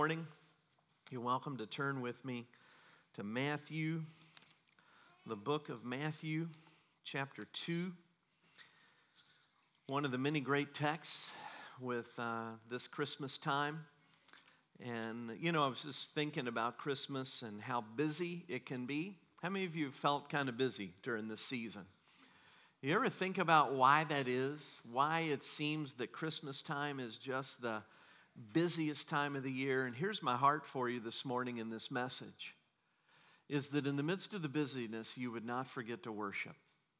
Morning. You're welcome to turn with me to Matthew, the book of Matthew, chapter 2. One of the many great texts with this Christmas time. And, I was just thinking about Christmas and how busy it can be. How many of you have felt kind of busy during this season? You ever think about why that is? Why it seems that Christmas time is just the busiest time of the year? And here's my heart for you this morning in this message, is that in the midst of the busyness, you would not forget to worship.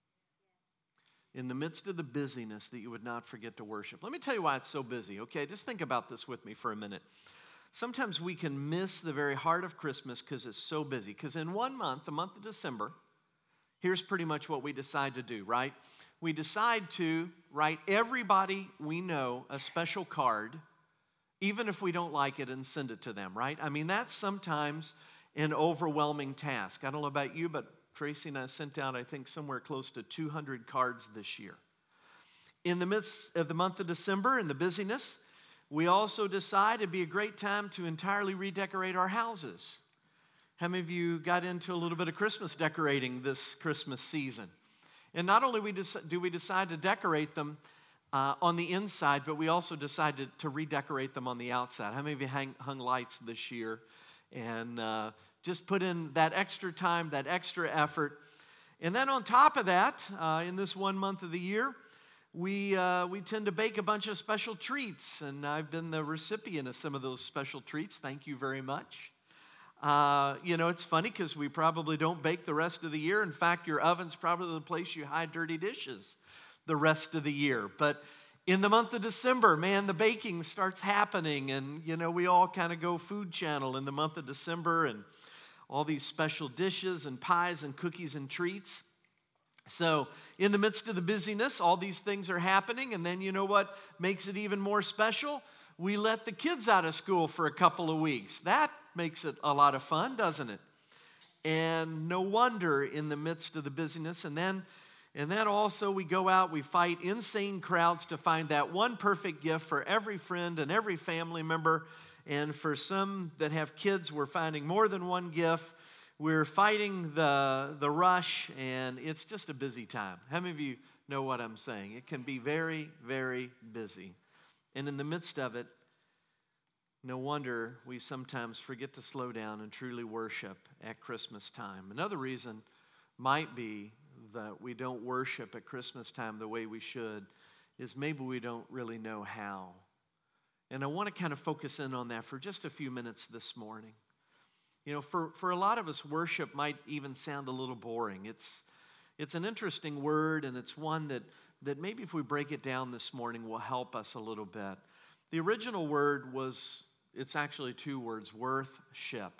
In the midst of the busyness, that you would not forget to worship. Let me tell you why it's so busy, okay? Just think about this with me for a minute. Sometimes we can miss the very heart of Christmas because it's so busy. Because in 1 month, the month of December, here's pretty much what we decide to do, right? We decide to write everybody we know a special card, even if we don't like it, and send it to them, right? I mean, that's sometimes an overwhelming task. I don't know about you, but Tracy and I sent out, I think, somewhere close to 200 cards this year. In the midst of the month of December and the busyness, we also decide it'd be a great time to entirely redecorate our houses. How many of you got into a little bit of Christmas decorating this Christmas season? And not only do we decide to decorate them on the inside, but we also decided to redecorate them on the outside. How many of you hung lights this year and just put in that extra time, that extra effort? And then on top of that, in this 1 month of the year, we tend to bake a bunch of special treats, and I've been the recipient of some of those special treats. Thank you very much. It's funny because we probably don't bake the rest of the year. In fact, your oven's probably the place you hide dirty dishes the rest of the year. But in the month of December, man, the baking starts happening, and we all kind of go food channel in the month of December, and all these special dishes and pies and cookies and treats. So in the midst of the busyness, all these things are happening, and then you know what makes it even more special? We let the kids out of school for a couple of weeks. That makes it a lot of fun, doesn't it? And no wonder in the midst of the busyness, and then also we go out, we fight insane crowds to find that one perfect gift for every friend and every family member. And for some that have kids, we're finding more than one gift. We're fighting the rush, and it's just a busy time. How many of you know what I'm saying? It can be very, very busy. And in the midst of it, no wonder we sometimes forget to slow down and truly worship at Christmas time. Another reason might be that we don't worship at Christmas time the way we should is maybe we don't really know how. And I want to kind of focus in on that for just a few minutes this morning. For a lot of us, worship might even sound a little boring. It's an interesting word, and it's one that maybe if we break it down this morning will help us a little bit. The original word it's actually two words, worth-ship.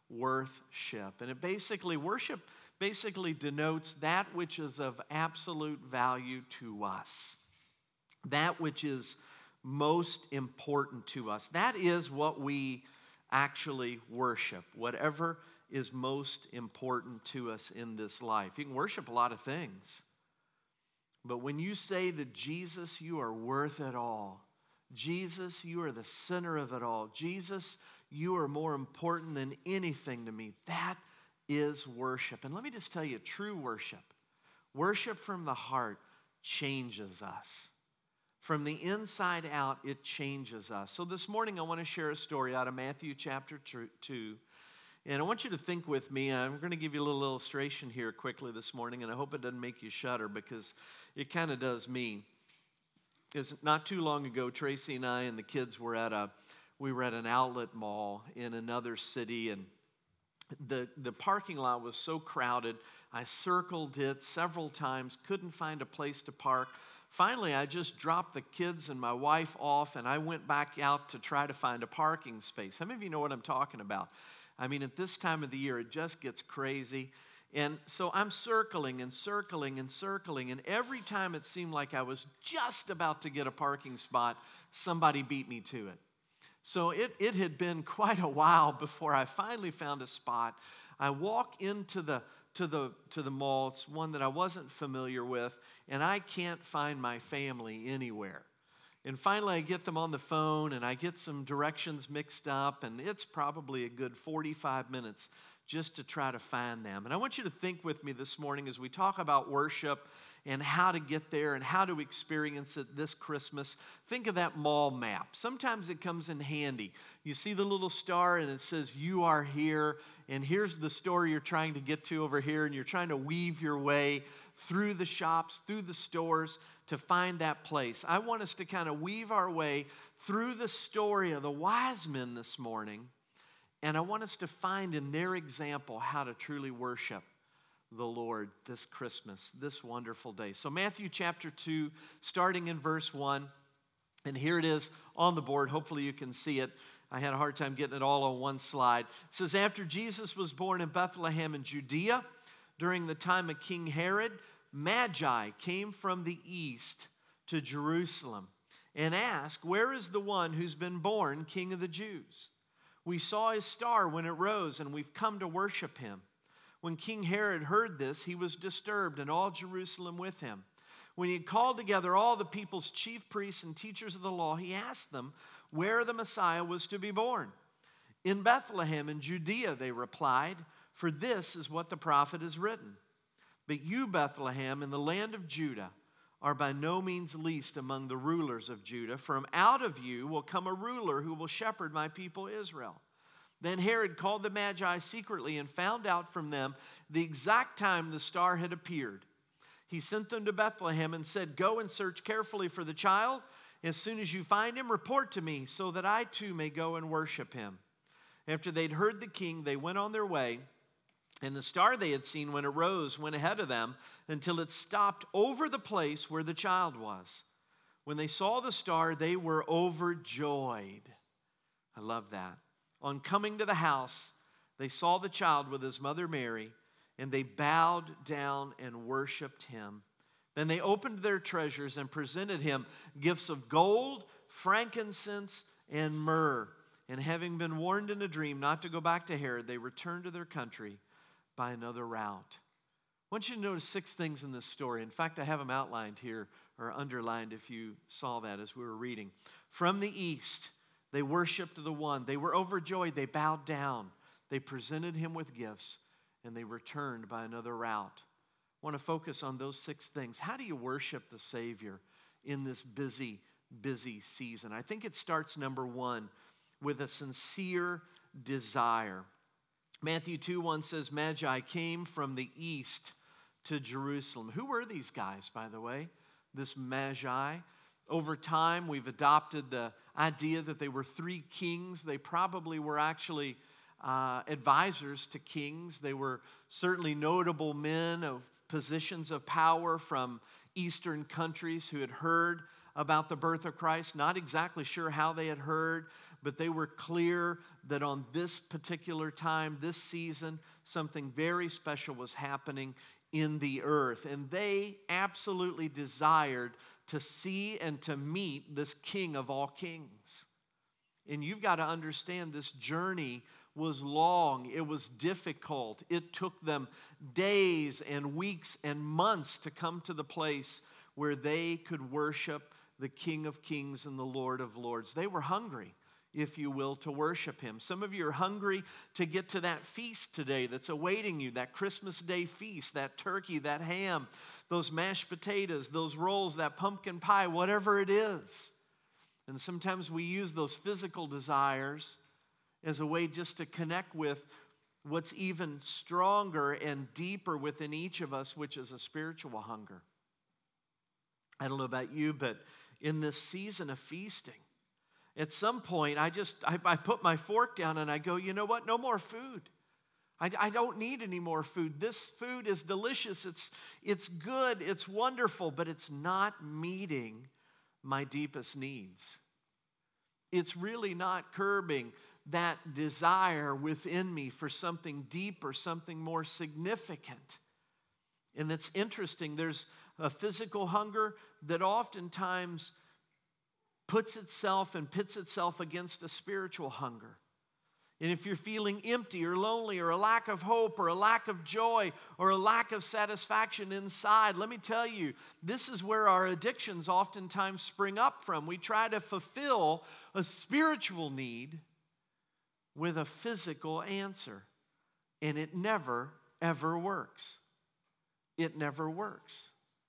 And worship basically denotes that which is of absolute value to us. That which is most important to us. That is what we actually worship, whatever is most important to us in this life. You can worship a lot of things, but when you say that Jesus, you are worth it all, Jesus, you are the center of it all, Jesus, you are more important than anything to me, that is worship. And let me just tell you, true worship from the heart changes us. From the inside out, it changes us. So this morning, I want to share a story out of Matthew chapter 2. And I want you to think with me. I'm going to give you a little illustration here quickly this morning, and I hope it doesn't make you shudder because it kind of does me. It's not too long ago, Tracy and I and the kids were at an outlet mall in another city, and the parking lot was so crowded. I circled it several times, couldn't find a place to park. Finally, I just dropped the kids and my wife off, and I went back out to try to find a parking space. How many of you know what I'm talking about? I mean, at this time of the year, it just gets crazy. And so I'm circling, and every time it seemed like I was just about to get a parking spot, somebody beat me to it. So it had been quite a while before I finally found a spot. I walk into the mall. It's one that I wasn't familiar with, and I can't find my family anywhere. And finally, I get them on the phone, and I get some directions mixed up, and it's probably a good 45 minutes just to try to find them. And I want you to think with me this morning as we talk about worship and how to get there and how to experience it this Christmas. Think of that mall map. Sometimes it comes in handy. You see the little star, and it says, "You are here," and here's the store you're trying to get to over here, and you're trying to weave your way through the shops, through the stores, to find that place. I want us to kind of weave our way through the story of the wise men this morning, and I want us to find in their example how to truly worship the Lord this Christmas, this wonderful day. So Matthew chapter 2, starting in verse 1, and here it is on the board. Hopefully you can see it. I had a hard time getting it all on one slide. It says, "After Jesus was born in Bethlehem in Judea, during the time of King Herod, Magi came from the east to Jerusalem and asked, 'Where is the one who's been born King of the Jews? We saw his star when it rose, and we've come to worship him.' When King Herod heard this, he was disturbed, and all Jerusalem with him. When he had called together all the people's chief priests and teachers of the law, he asked them where the Messiah was to be born. 'In Bethlehem in Judea,' they replied, 'for this is what the prophet has written. But you, Bethlehem, in the land of Judah, are by no means least among the rulers of Judah. From out of you will come a ruler who will shepherd my people Israel.' Then Herod called the Magi secretly and found out from them the exact time the star had appeared. He sent them to Bethlehem and said, 'Go and search carefully for the child. As soon as you find him, report to me, so that I too may go and worship him.' After they'd heard the king, they went on their way. And the star they had seen when it rose went ahead of them until it stopped over the place where the child was. When they saw the star, they were overjoyed." I love that. "On coming to the house, they saw the child with his mother Mary, and they bowed down and worshiped him. Then they opened their treasures and presented him gifts of gold, frankincense, and myrrh. And having been warned in a dream not to go back to Herod, they returned to their country by another route." I want you to notice 6 things in this story. In fact, I have them outlined here or underlined if you saw that as we were reading. From the east, they worshiped the one. They were overjoyed. They bowed down. They presented him with gifts, and they returned by another route. I want to focus on those 6 things. How do you worship the Savior in this busy, busy season? I think it starts, number 1, with a sincere desire. Matthew 2:1 says, "Magi came from the east to Jerusalem." Who were these guys, by the way? This Magi. Over time, we've adopted the idea that they were 3 kings. They probably were actually advisors to kings. They were certainly notable men of positions of power from Eastern countries who had heard about the birth of Christ. Not exactly sure how they had heard, but they were clear that on this particular time, this season, something very special was happening in the earth. And they absolutely desired to see and to meet this King of all kings. And you've got to understand this journey was long. It was difficult. It took them days and weeks and months to come to the place where they could worship the King of Kings and the Lord of Lords. They were hungry, if you will, to worship him. Some of you are hungry to get to that feast today that's awaiting you, that Christmas Day feast, that turkey, that ham, those mashed potatoes, those rolls, that pumpkin pie, whatever it is. And sometimes we use those physical desires as a way just to connect with what's even stronger and deeper within each of us, which is a spiritual hunger. I don't know about you, but in this season of feasting, at some point, I put my fork down and I go, you know what? No more food. I don't need any more food. This food is delicious. It's good. It's wonderful, but it's not meeting my deepest needs. It's really not curbing that desire within me for something deeper, something more significant. And it's interesting. There's a physical hunger that oftentimes puts itself and pits itself against a spiritual hunger. And if you're feeling empty or lonely or a lack of hope or a lack of joy or a lack of satisfaction inside, let me tell you, this is where our addictions oftentimes spring up from. We try to fulfill a spiritual need with a physical answer, and it never, ever works. It never works.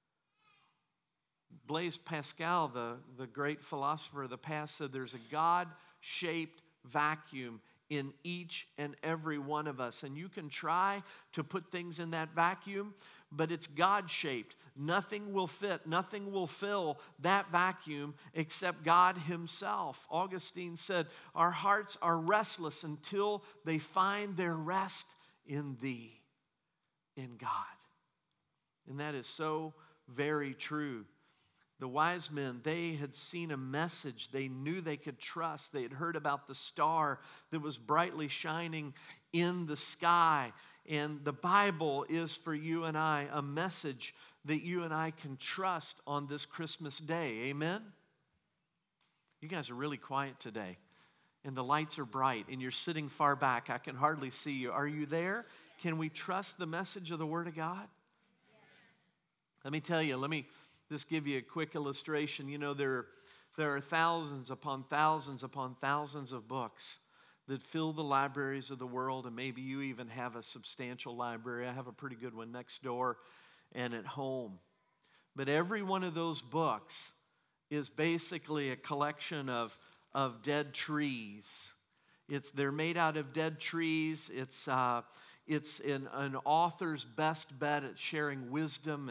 Blaise Pascal, the great philosopher of the past, said there's a God-shaped vacuum in each and every one of us. And you can try to put things in that vacuum, but it's God-shaped. Nothing will fit, nothing will fill that vacuum except God himself. Augustine said, our hearts are restless until they find their rest in thee, in God. And that is so very true. The wise men, they had seen a message they knew they could trust. They had heard about the star that was brightly shining in the sky. And the Bible is for you and I a message that you and I can trust on this Christmas day. Amen? You guys are really quiet today. And the lights are bright and you're sitting far back. I can hardly see you. Are you there? Can we trust the message of the Word of God? Let me tell you, let me just give you a quick illustration. You know, there are thousands upon thousands upon thousands of books that fill the libraries of the world, and maybe you even have a substantial library. I have a pretty good one next door and at home. But every one of those books is basically a collection of dead trees. They're made out of dead trees. It's an author's best bet at sharing wisdom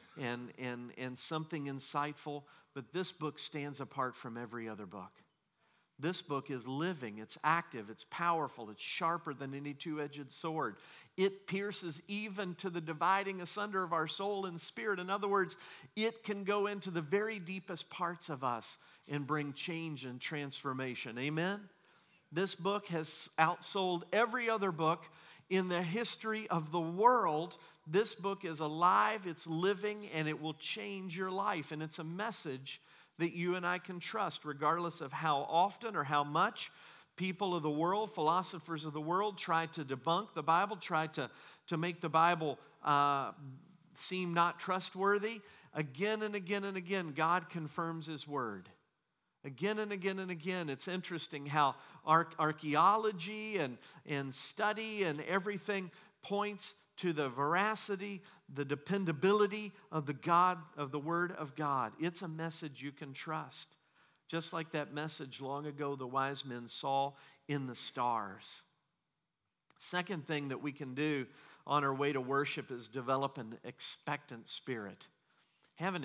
and something insightful, but this book stands apart from every other book. This book is living, it's active, it's powerful, it's sharper than any two-edged sword. It pierces even to the dividing asunder of our soul and spirit. In other words, it can go into the very deepest parts of us and bring change and transformation. Amen? This book has outsold every other book in the history of the world. This book is alive, it's living, and it will change your life. And it's a message that you and I can trust, regardless of how often or how much people of the world, philosophers of the world, try to debunk the Bible, try to make the Bible seem not trustworthy. Again and again and again, God confirms His Word. Again and again and again, it's interesting how archaeology and study and everything points to the veracity, the dependability of the Word of God. It's a message you can trust. Just like that message long ago the wise men saw in the stars. Second thing that we can do on our way to worship is develop an expectant spirit. Have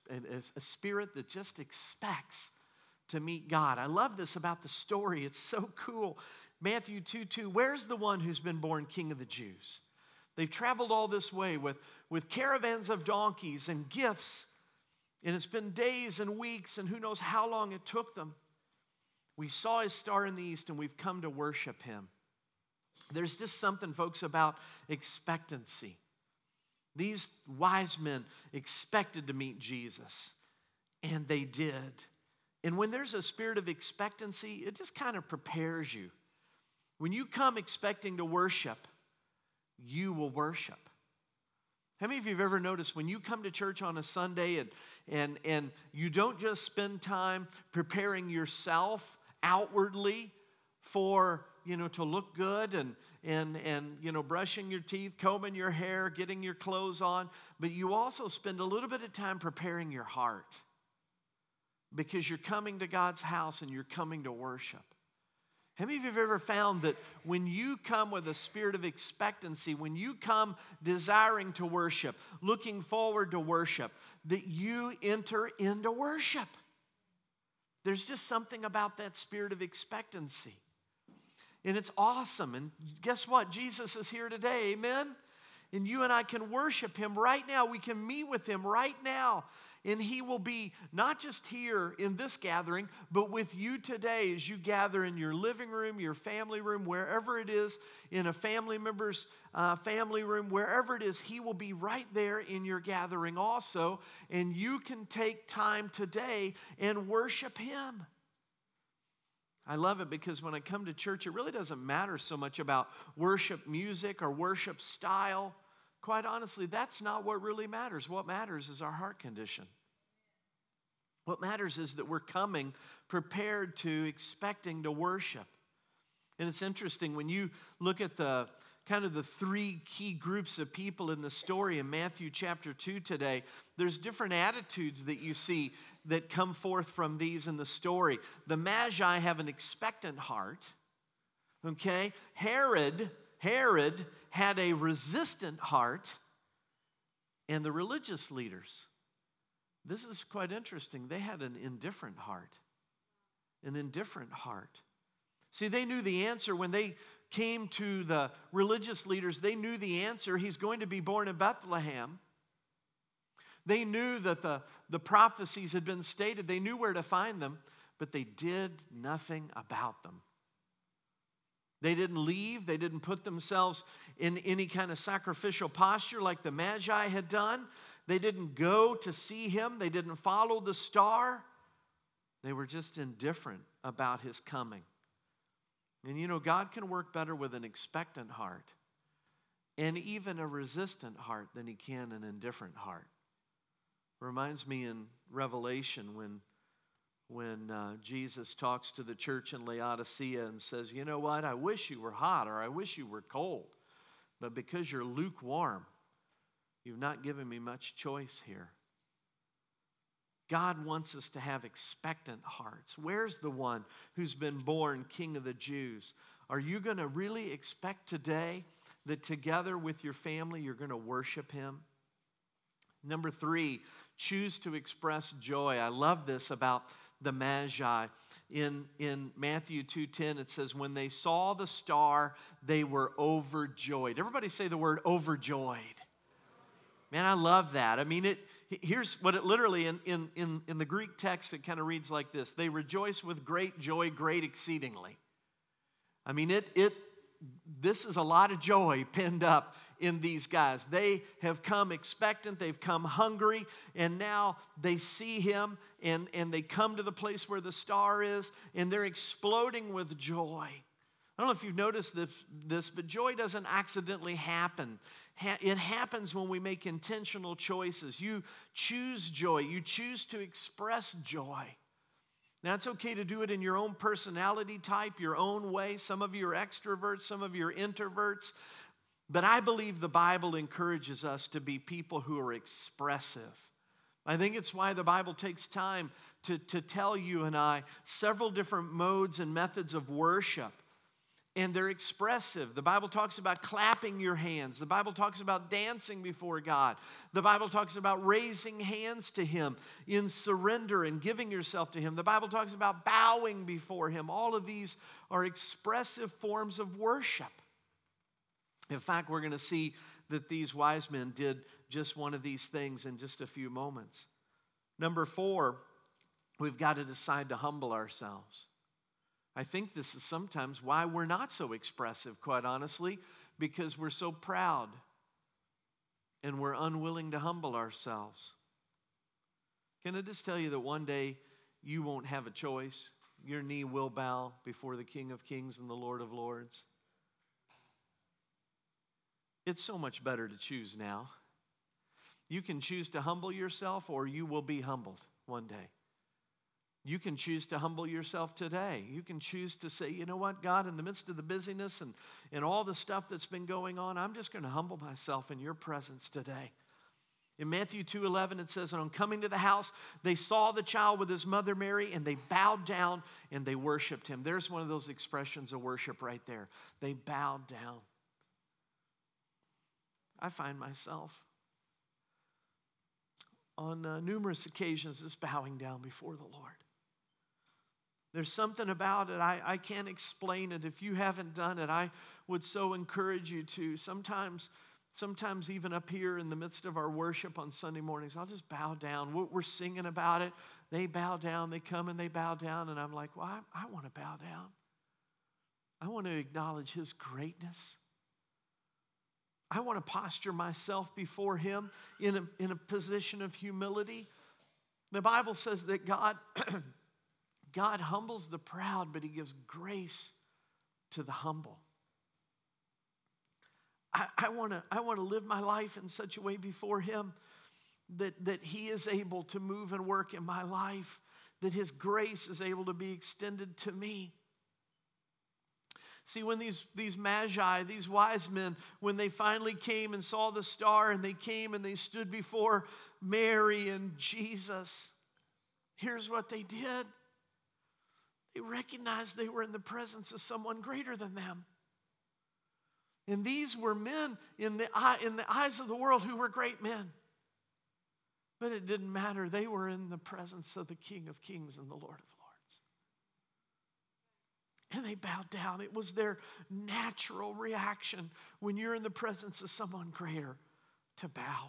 a spirit that just expects to meet God. I love this about the story. It's so cool. Matthew 2:2, where's the one who's been born King of the Jews? They've traveled all this way with caravans of donkeys and gifts, and it's been days and weeks and who knows how long it took them. We saw his star in the east and we've come to worship him. There's just something, folks, about expectancy. These wise men expected to meet Jesus, and they did. And when there's a spirit of expectancy, it just kind of prepares you. When you come expecting to worship, you will worship. How many of you have ever noticed when you come to church on a Sunday and you don't just spend time preparing yourself outwardly for, to look good and brushing your teeth, combing your hair, getting your clothes on, but you also spend a little bit of time preparing your heart because you're coming to God's house and you're coming to worship. How many of you have ever found that when you come with a spirit of expectancy, when you come desiring to worship, looking forward to worship, that you enter into worship? There's just something about that spirit of expectancy. And it's awesome. And guess what? Jesus is here today. Amen? And you and I can worship him right now. We can meet with him right now. And he will be not just here in this gathering, but with you today as you gather in your living room, your family room, wherever it is, in a family member's family room, wherever it is, he will be right there in your gathering also. And you can take time today and worship him. I love it because when I come to church, it really doesn't matter so much about worship music or worship style. Quite honestly, that's not what really matters. What matters is our heart condition. What matters is that we're coming prepared to, expecting to worship. And it's interesting when you look at the kind of the three key groups of people in the story in Matthew chapter 2 today, there's different attitudes that you see that come forth from these in the story. The Magi have an expectant heart, okay? Herod had a resistant heart, and the religious leaders, this is quite interesting, they had an indifferent heart. An indifferent heart. See, they knew the answer when they came to the religious leaders. They knew the answer. He's going to be born in Bethlehem. They knew that the prophecies had been stated. They knew where to find them, but they did nothing about them. They didn't leave. They didn't put themselves in any kind of sacrificial posture like the Magi had done. They didn't go to see him. They didn't follow the star. They were just indifferent about his coming. And you know, God can work better with an expectant heart and even a resistant heart than he can an indifferent heart. Reminds me in Revelation when Jesus talks to the church in Laodicea and says, you know what, I wish you were hot or I wish you were cold, but because you're lukewarm, you've not given me much choice here. God wants us to have expectant hearts. Where's the one who's been born King of the Jews? Are you going to really expect today that together with your family you're going to worship him? Number 3, choose to express joy. I love this about the Magi. In Matthew 2:10 it says, when they saw the star, they were overjoyed. Everybody say the word overjoyed. Man, I love that. I mean, here's what it literally, in the Greek text, it kind of reads like this. They rejoice with great joy, great exceedingly. I mean, this is a lot of joy pinned up in these guys. They have come expectant, they've come hungry, and now they see him, and they come to the place where the star is, and they're exploding with joy. I don't know if you've noticed this, but joy doesn't accidentally happen. It happens when we make intentional choices. You choose joy. You choose to express joy. Now, it's okay to do it in your own personality type, your own way. Some of you are extroverts, some of you are introverts. But I believe the Bible encourages us to be people who are expressive. I think it's why the Bible takes time to tell you and I several different modes and methods of worship. And they're expressive. The Bible talks about clapping your hands. The Bible talks about dancing before God. The Bible talks about raising hands to him in surrender and giving yourself to him. The Bible talks about bowing before him. All of these are expressive forms of worship. In fact, we're going to see that these wise men did just one of these things in just a few moments. Number 4, we've got to decide to humble ourselves. I think this is sometimes why we're not so expressive, quite honestly, because we're so proud and we're unwilling to humble ourselves. Can I just tell you that one day you won't have a choice? Your knee will bow before the King of Kings and the Lord of Lords. It's so much better to choose now. You can choose to humble yourself or you will be humbled one day. You can choose to humble yourself today. You can choose to say, you know what, God, in the midst of the busyness and all the stuff that's been going on, I'm just going to humble myself in your presence today. In Matthew 2:11, it says, and on coming to the house, they saw the child with his mother Mary, and they bowed down and they worshiped him. There's one of those expressions of worship right there. They bowed down. I find myself on numerous occasions just bowing down before the Lord. There's something about it. I can't explain it. If you haven't done it, I would so encourage you to. Sometimes even up here in the midst of our worship on Sunday mornings, I'll just bow down. We're singing about it. They bow down. They come and they bow down. And I'm like, well, I want to bow down. I want to acknowledge his greatness. I want to posture myself before him in a position of humility. The Bible says that God God humbles the proud, but he gives grace to the humble. I want to live my life in such a way before him that he is able to move and work in my life, that his grace is able to be extended to me. See, when these magi, these wise men, when they finally came and saw the star and they came and they stood before Mary and Jesus, here's what they did. They recognized they were in the presence of someone greater than them. And these were men in the eyes of the world who were great men. But it didn't matter. They were in the presence of the King of Kings and the Lord of Lords. And they bowed down. It was their natural reaction when you're in the presence of someone greater to bow.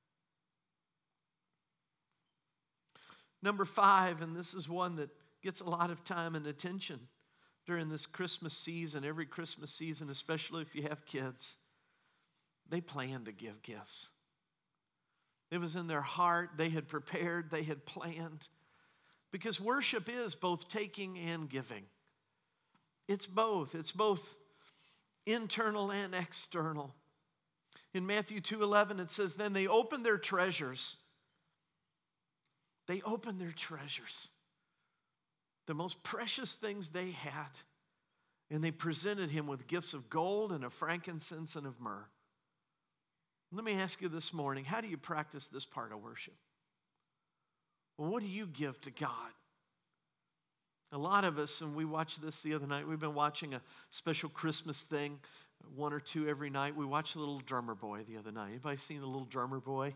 Number 5, and this is one that gets a lot of time and attention during this Christmas season, every Christmas season, especially if you have kids. They plan to give gifts. It was in their heart. They had prepared. They had planned. Because worship is both taking and giving. It's both. It's both internal and external. In Matthew 2:11, it says, then they opened their treasures. They opened their treasures, the most precious things they had, and they presented him with gifts of gold and of frankincense and of myrrh. Let me ask you this morning, how do you practice this part of worship? Well, what do you give to God? A lot of us, and we watched this the other night, we've been watching a special Christmas thing, 1 or 2 every night. We watched the Little Drummer Boy the other night. Anybody seen the Little Drummer Boy?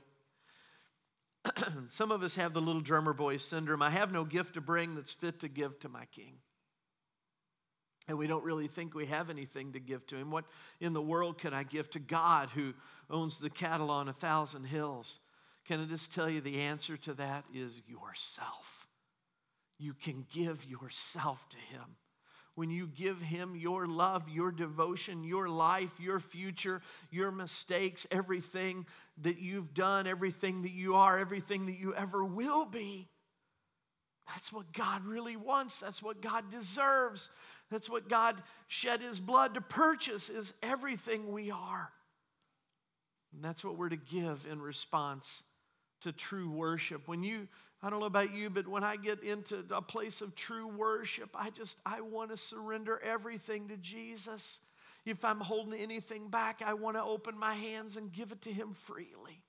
Some of us have the Little Drummer Boy syndrome. I have no gift to bring that's fit to give to my King. And we don't really think we have anything to give to him. What in the world could I give to God who owns the cattle on 1,000 hills? Can I just tell you the answer to that is yourself. You can give yourself to him. When you give him your love, your devotion, your life, your future, your mistakes, everything that you've done, everything that you are, everything that you ever will be, that's what God really wants. That's what God deserves. That's what God shed his blood to purchase, is everything we are. And that's what we're to give in response to true worship. I don't know about you, but when I get into a place of true worship, I want to surrender everything to Jesus. If I'm holding anything back, I want to open my hands and give it to him freely.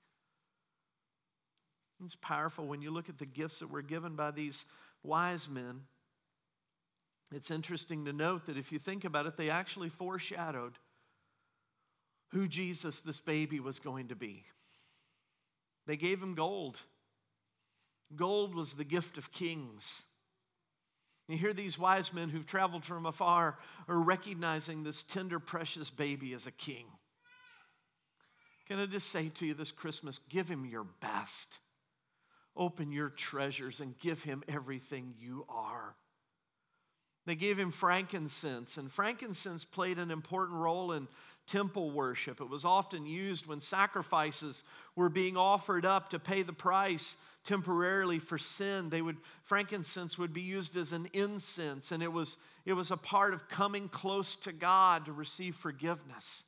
It's powerful when you look at the gifts that were given by these wise men. It's interesting to note that if you think about it, they actually foreshadowed who Jesus, this baby, was going to be. They gave him gold. Gold was the gift of kings. You hear these wise men who've traveled from afar are recognizing this tender, precious baby as a king. Can I just say to you this Christmas, give him your best. Open your treasures and give him everything you are. They gave him frankincense, and frankincense played an important role in temple worship. It was often used when sacrifices were being offered up to pay the price temporarily for sin. Frankincense would be used as an incense, and it was a part of coming close to God to receive forgiveness.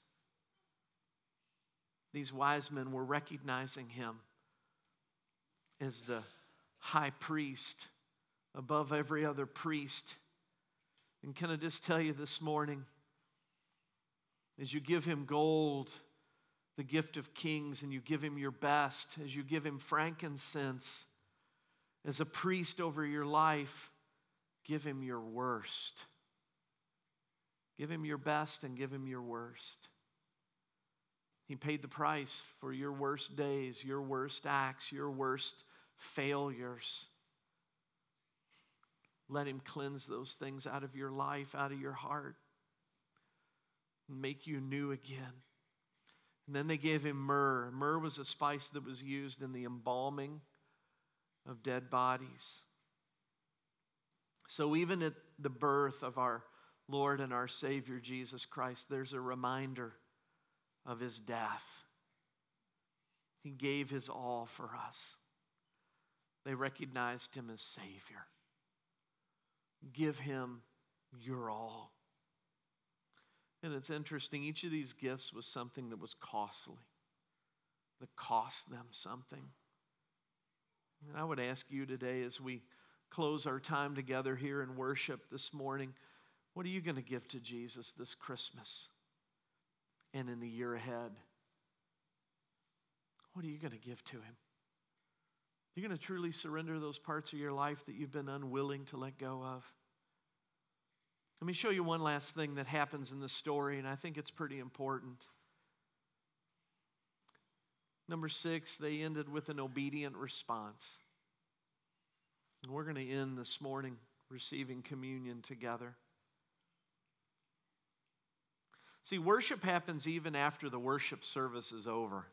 These wise men were recognizing him as the high priest above every other priest. And can I just tell you this morning, as you give him gold, the gift of kings, and you give him your best, as you give him frankincense, as a priest over your life, give him your worst. Give him your best and give him your worst. He paid the price for your worst days, your worst acts, your worst failures. Let him cleanse those things out of your life, out of your heart, and make you new again. And then they gave him myrrh. Myrrh was a spice that was used in the embalming of dead bodies. So even at the birth of our Lord and our Savior Jesus Christ, there's a reminder of his death. He gave his all for us. They recognized him as Savior. give him your all. And it's interesting, each of these gifts was something that was costly, that cost them something. And I would ask you today, as we close our time together here in worship this morning, what are you going to give to Jesus this Christmas and in the year ahead? What are you going to give to him? You're going to truly surrender those parts of your life that you've been unwilling to let go of. Let me show you one last thing that happens in this story, and I think it's pretty important. Number 6, they ended with an obedient response. And we're going to end this morning receiving communion together. See, worship happens even after the worship service is over.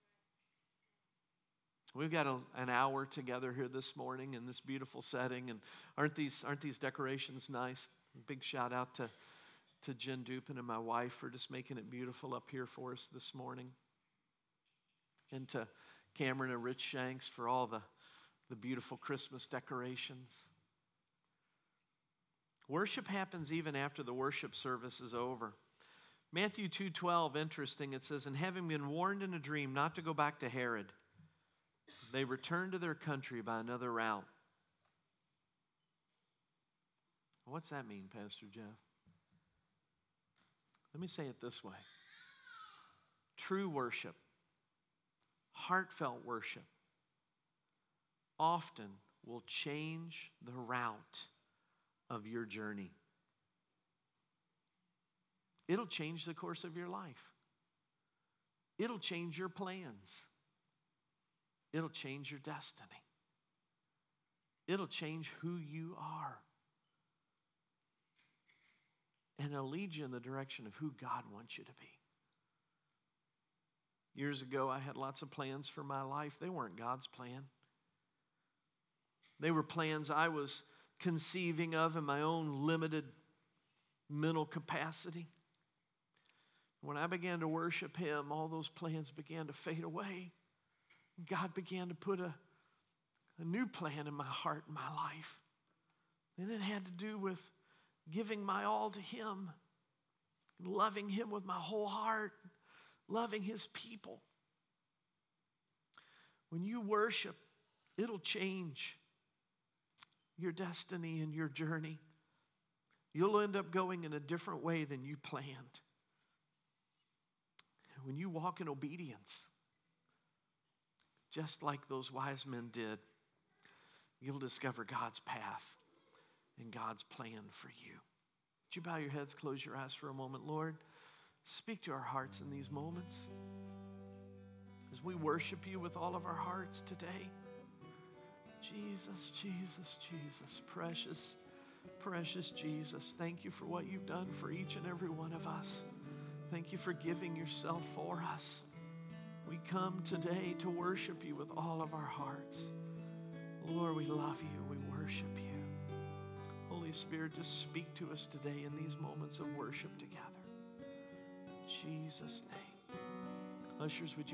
We've got an hour together here this morning in this beautiful setting, and aren't these decorations nice? Big shout out to Jen Dupin and my wife for just making it beautiful up here for us this morning. And to Cameron and Rich Shanks for all the beautiful Christmas decorations. Worship happens even after the worship service is over. Matthew 2:12, interesting, it says, "And having been warned in a dream not to go back to Herod, they returned to their country by another route." What's that mean, Pastor Jeff? Let me say it this way. True worship, heartfelt worship, often will change the route of your journey. It'll change the course of your life. It'll change your plans. It'll change your destiny. It'll change who you are. And it'll lead you in the direction of who God wants you to be. Years ago, I had lots of plans for my life. They weren't God's plan. They were plans I was conceiving of in my own limited mental capacity. When I began to worship him, all those plans began to fade away. God began to put a new plan in my heart and my life. And it had to do with giving my all to him, loving him with my whole heart, loving his people. When you worship, it'll change your destiny and your journey. You'll end up going in a different way than you planned. When you walk in obedience, just like those wise men did, you'll discover God's path and God's plan for you. Would you bow your heads, close your eyes for a moment? Lord, speak to our hearts in these moments as we worship you with all of our hearts today. Jesus, Jesus, Jesus, precious, precious Jesus, thank you for what you've done for each and every one of us. Thank you for giving yourself for us. We come today to worship you with all of our hearts. Lord, we love you. We worship you. Holy Spirit, just speak to us today in these moments of worship together. In Jesus' name. Ushers, would you